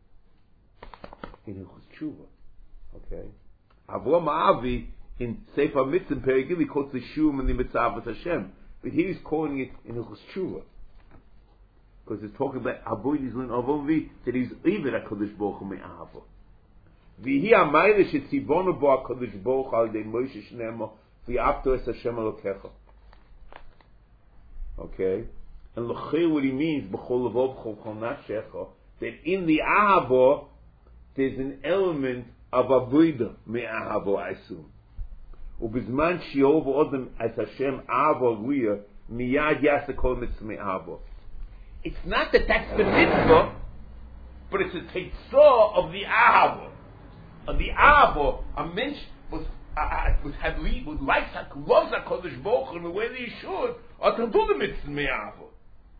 in Hilchos Tshuva. Okay? Avrom Avi in Sefer Mitzvah Perek Yud, he quotes the Shum and the Mitzvah Hashem, but here he's quoting it in Hilchos Tshuva because he's talking about Avoid Yisrael Avovi that he's even a Kadosh Baruch Hu me'ahava. V'hi amayre shetzivonu bo HaKadosh Baruch Hu al yedei Moshe Shnemo v'yavto es Hashem Elokecha. Okay, and l'chei what he means b'chol levov b'chol nafshecha, that in the ahava there's an element of avodah me'ahava, I assume. ובזמן שיאהב אדם את השם אהבה ראויה, מיד יעשה כל מצווה מאהבה. It's not that that's the mitzvah, but it's a teitzah of the ahava. Of the ahava, a mensch was uh, was had would like loves HaKadosh Baruch Hu in the way that he should, or to do the mitzvah me'ahava.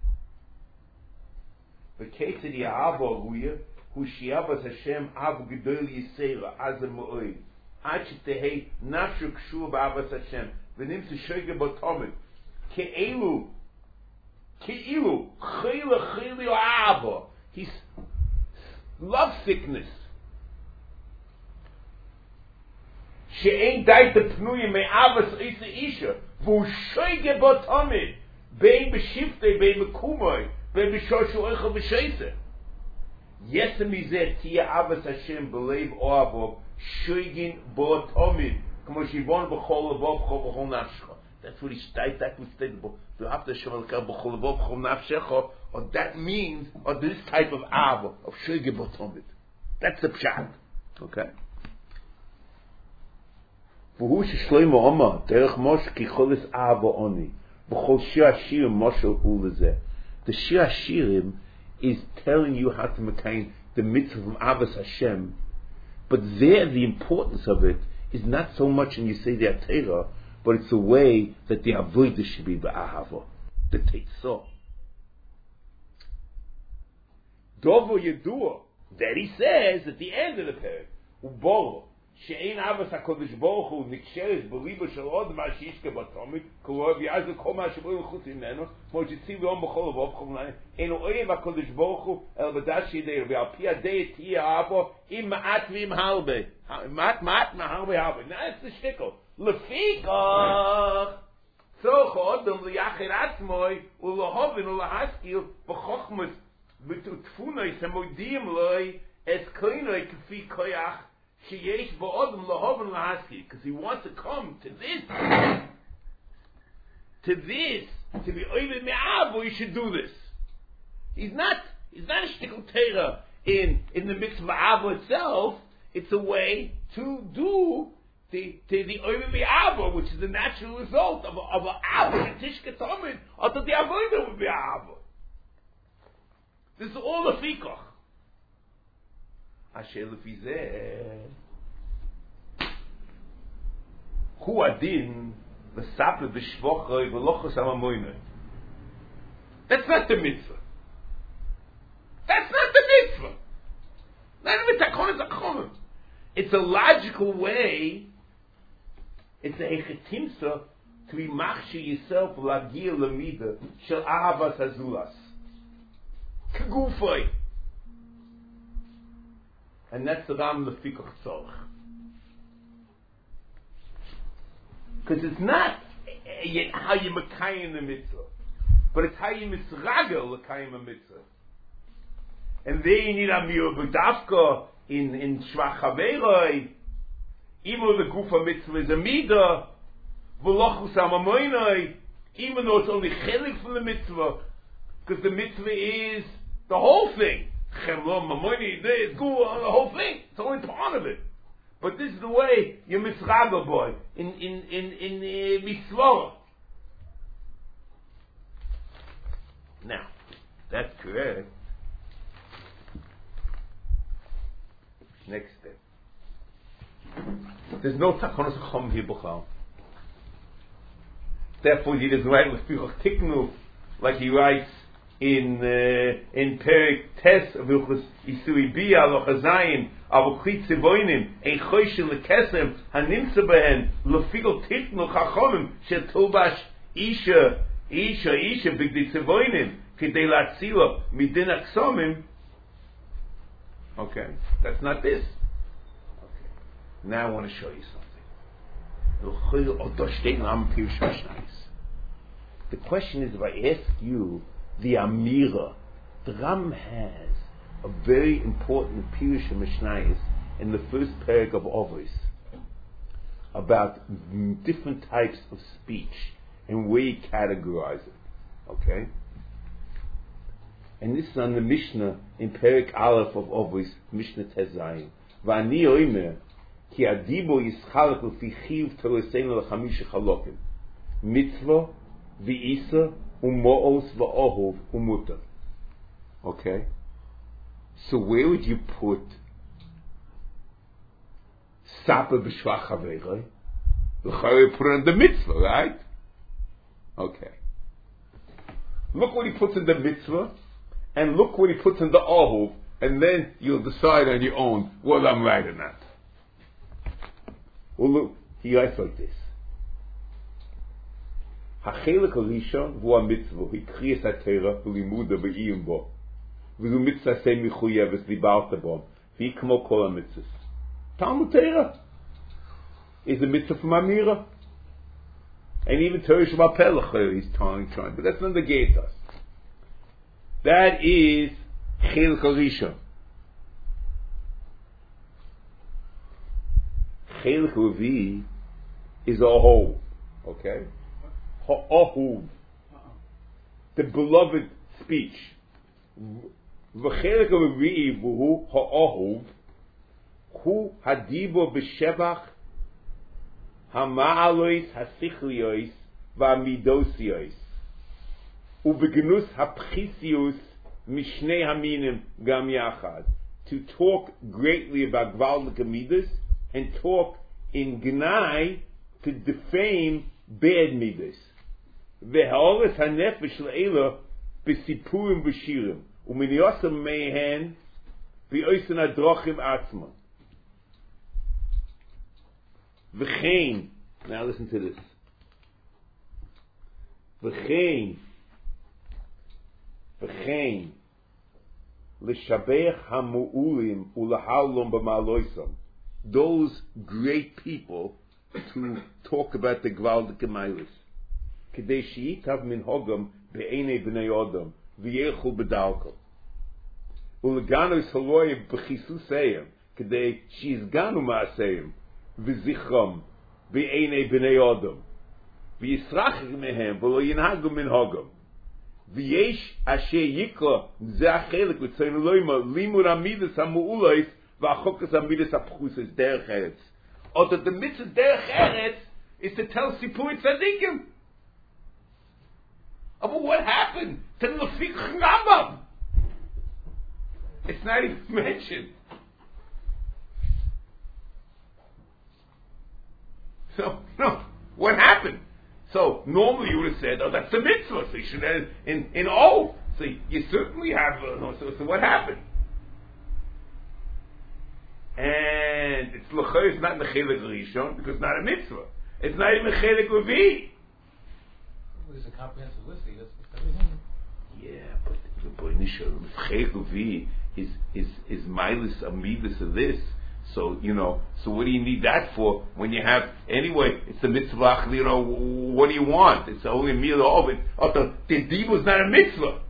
The case of the ahava raoya, hu shi'avas Hashem av gedol yisera azem mo'oid. עד שתהי נפשו קשור באהבת השם ונמצא שוגה בתומד כאילו כאילו חילה חילה אהבה he's love sickness שאין די תפנוי מאהבת איזה אישה והוא שוגה בתומד בין בשבטי בין מקומוי בין בשושו איכה בשייסה יסם מזה תהיה אהבת השם בלב אוהבו Shoygin bo tomid, כמו שיבון בכל לבוב בכל בכל נפשך. That's what he stated. That was stated. You have to show the b'chol לבוב b'chol nafshecha, or that means, or this type of ava of shoygin bo tomid. That's the pshat. Okay. והוא ששלמה אומר, דרך משה כי חולס ava oni, בכל שיר השירים משה הוא לזה. The shir hashirim is telling you how to maintain the mitzvah from Avos Hashem. But there, the importance of it is not so much in you say the Torah, but it's the way that the avodah should be ba'ahava, the teitzah. Dovo Yedua, that he says at the end of the perek, uboro she'ein avos HaKadosh Baruch Hu niksheres b'libo shel od ma sheishke batomid k'lo v'yaz kol ma sheboi l'chutz imenu mo shitziv yom b'chol v'ov chol nai eno oyev HaKadosh Baruch Hu el b'dash yidei v'al pi adei tiyah abo im ma'at v'im harbe ma'at ma'at ma'harbe harbe. Now it's the shtickle lefikach tzorch ha'odom l'yachir atzmoi u'lohovin u'lahaskil b'chochmas b'tutfunoi semoidim loi es koinoi k'fi koyach sheyesh ba'odom lohoven lahaski, because he wants to come to this, to this, to be oived me'avu. You should do this. He's not. He's not a shtickle Torah in in the mitzvah avu itself. It's a way to do the to the oived me'avu, which is the natural result of a, of a avu tishke tomid, or to the avodah would be avu. This is all the fikach. Asher lefizeh hu adin v'sape b'shvochroi v'lochos hamamoinoi. That's not the mitzvah. That's not the mitzvah. Not even takonis achonim. It's a logical way. It's a hechetimsa to be machshir yourself l'agir l'mida shel ahavas hazulas k'gufay. And that's the Ram Lefikach Tzorch. Because it's not how you mekayim the mitzvah. but it's how you misragel l'kayim a mitzvah. And there you need amir b'davka in in shvach haveroi. Even though the gufa mitzvah is a midah, v'lochus hamamoinoi, even though it's only chelik from the mitzvah, because the mitzvah is the whole thing. Chemlo, mamoini, there, gua, the whole thing. It's only part of it. But this is the way you misragel boy in in in in uh, mitzvah. Now, that's correct. Next step. There's no takonos chom here b'chal. Therefore, he doesn't write with Piruch Tiknu like he writes in uh, in Perik Tes of Ilchus Isui Bia Lochazayin Avukrit Zivoinim Ein Choshel Lekesem Hanimtza Behen Lefigol Tiknu Chachomim Shetulbash Isha Isha Isha Bigdi Zivoinim Kidei Latzila Midin Aksomim. Okay, that's not this. Okay, now I want to show you something. The question is, if I ask you the Amira, the Ram has a very important Pirush Mishnayos in the first parak of Avos about different types of speech and where you categorize it. Okay? And this is on the Mishnah in Perik Aleph of Avos, Mishnah Tezayim. V'ani oimer ki adibo yischalek l'fi chiv tereseinu l'chamisha chalokim. Mitzvah, v'isa, u'mo'os, v'ohov, u'mutar. Okay? So where would you put Sapa b'shvach haveroi? L'chayre put it in the mitzvah, right? Okay. Look what he puts in the mitzvah, and look what he puts in the Ahuv, and then you'll decide on your own whether I'm right or not. Well, look, he writes like this. Ha'chelik harishon v'hu mitzvah hikriyas ha'teira v'limuda v'iyim bo v'hu mitzvah sei michuyeves libalta bo v'hi kmo kol ha'mitzvahs. Talmud Torah is a mitzvah from Amira, and even Torah Shabbat Pelach he's trying, trying, but that's not the Geitas. That is Chelik Harishon. Chelik Revi is a whole. Okay? Ha'ahuv. The beloved speech. V'chelik Revi v'hu ha'ahuv hu hadibo b'shevach ha'ma'alois ha'sichliois v'amidosios ubegnus ha'pchisius mishnei haminim gam yachad, to talk greatly about gvaldik midas and talk in gnai to defame bad midas. Ve'ha'ores ha'nefesh le'ela b'sipurim b'shirim u'minyosam mehen b'oisen adrochim atzma. V'chein, now listen to this. V'chein V'chein l'shabeach ha'mu'ulim u'lahalom b'ma'aloisam, those great people to talk about the gvaldik gemailis. K'dei she'itav min hogam be'enei b'nei odom v'yelchu b'dalko u'leganos haloyim b'chisuseyim k'dei she'izganu ma'aseyim v'zichram be'enei b'nei odom v'yisrachik mehem v'lo yinhagu min hogam v'yesh asher yikra zeh chelik v'tzoynu loyma limur amidus ha'mu'ulois v'achokas amidus ha'pchuses derech eretz. Or that the mitzvah derech eretz is to tell Sipur Tzadikim. Oh, but what happened to the Lefik Rambam? It's not even mentioned. So, no, what happened? So, normally you would have said, oh, that's the mitzvah, so you should have, in, in O. So, you certainly have, uh, no, so, so what happened? And it's l'chayr, it's not in the chelik rishon, because it's not a mitzvah. It's not even chelik revi. There's a comprehensive list, he lists everything. Yeah, but the boy nishon, chelik revi is, is, is milas amidus of this. So, you know, so what do you need that for when you have, anyway, it's a mitzvah, you know, what do you want? It's only a meal of it. Oh, the, the diva is not a mitzvah.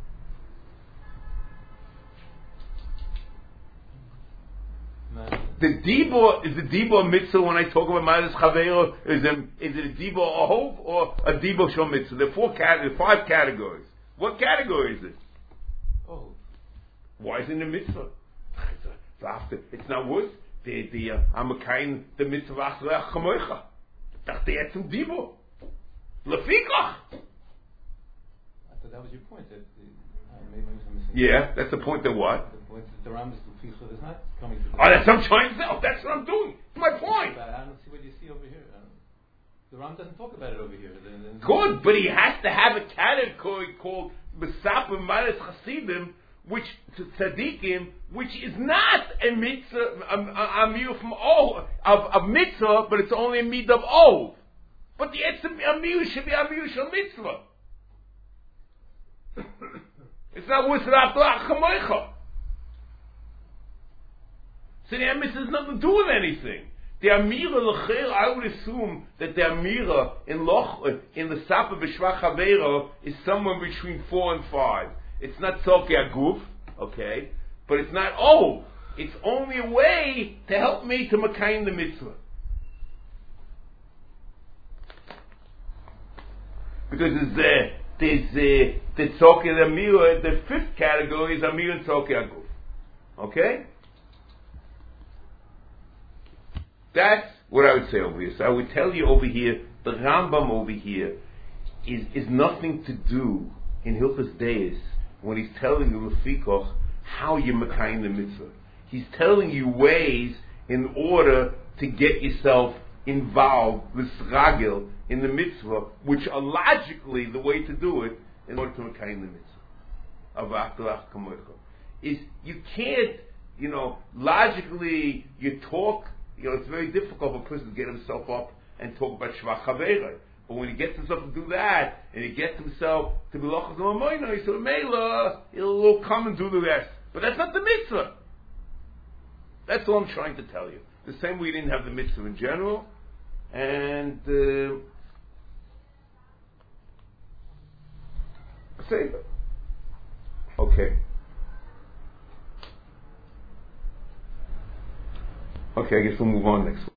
The dibur, is the dibur a mitzvah when I talk about Madas Chaveiro? Is, is it a dibur a hope or a dibur shom mitzvah? There are four categories, five categories. What category is it? Oh. Why isn't it a mitzvah? It's, after, it's not worse. The, the, uh, I'm a kind, the mitzvah achreach chamoicha. Dachte jetzt zum dibur. Lefikach. I thought that was your point. That the, uh, maybe I'm missing. Yeah, that's the point that what? The point that the Ram is Lefikach is not coming to the Oh, that's what I'm trying to say. Oh, that's what I'm doing. It's my point. I don't see what you see over here. I don't, the Ram doesn't talk about it over here. Then, then Good, but he has to have a category called Besapim Madas Chasidim, which to tzaddikim, which is not a mitzvah, a, a, a meal from old, of, of mitzvah, but it's only a mitzvah of old. But the it's a, a meal should be a meal shel mitzvah. It's not worth it after Chamoicha. So the mitzvah has nothing to do with anything. The Amira L'cher, I would assume that the Amira in Loch, in the Sapa B'Shvach Havera is somewhere between four and five. It's not Tzorkei Aguf, okay, but it's not old. It's only a way to help me to Makayim the mitzvah. Because there's the, there's the, the Tzorkei Amira, the fifth category is Amira and Tzorkei Aguf. Okay? That's what I would say over here. So I would tell you over here, the Rambam over here is, is nothing to do in Hilchos Deis when he's telling you Lefikoch how you Makayim the mitzvah. He's telling you ways in order to get yourself involved with Sragil in the mitzvah, which are logically the way to do it in order to Makayim the mitzvah. Avach Kamoicha. Is you can't, you know, logically you talk. You know, it's very difficult for a person to get himself up and talk about Shvach Havera. But when he gets himself to do that, and he gets himself to be Lochas L'Mamoyna, he said, Mela, he'll come and do the rest. But that's not the mitzvah. That's all I'm trying to tell you. The same way you didn't have the mitzvah in general, and uh, say that. Okay. Okay, I guess we'll move on next week.